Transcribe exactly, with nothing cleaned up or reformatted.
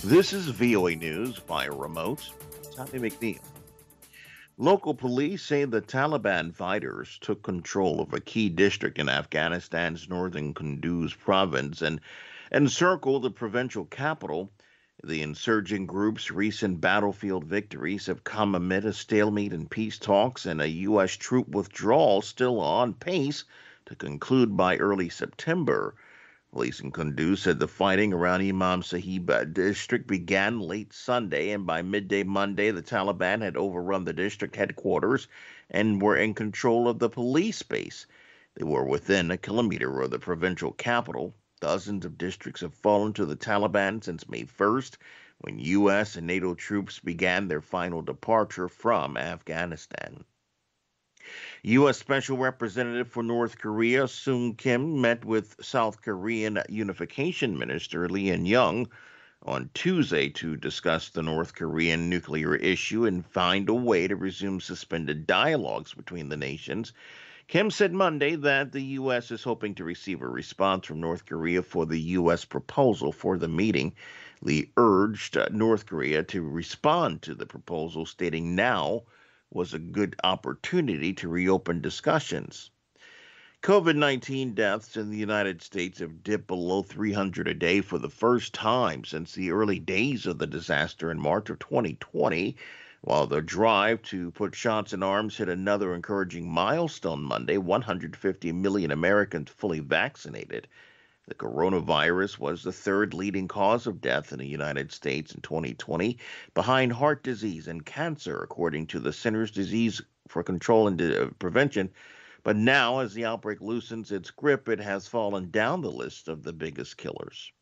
This is V O A News via remote. Tommy McNeil. Local police say the Taliban fighters took control of a key district in Afghanistan's northern Kunduz province and encircled the provincial capital. The insurgent group's recent battlefield victories have come amid a stalemate in peace talks and a U S troop withdrawal still on pace to conclude by early September. Police in Kunduz said the fighting around Imam Sahib district began late Sunday, and by midday Monday, the Taliban had overrun the district headquarters and were in control of the police base. They were within a kilometer of the provincial capital. Dozens of districts have fallen to the Taliban since May first, when U S and NATO troops began their final departure from Afghanistan. U S. Special Representative for North Korea Sung Kim met with South Korean Unification Minister Lee In-young on Tuesday to discuss the North Korean nuclear issue and find a way to resume suspended dialogues between the nations. Kim said Monday that the U S is hoping to receive a response from North Korea for the U S proposal for the meeting. Lee urged uh, North Korea to respond to the proposal, stating now was a good opportunity to reopen discussions. COVID nineteen deaths in the United States have dipped below three hundred a day for the first time since the early days of the disaster in March of twenty twenty, while the drive to put shots in arms hit another encouraging milestone Monday, one hundred fifty million Americans fully vaccinated. The coronavirus was the third leading cause of death in the United States in twenty twenty, behind heart disease and cancer, according to the Centers Disease for Control and uh, Prevention. But now, as the outbreak loosens its grip, it has fallen down the list of the biggest killers.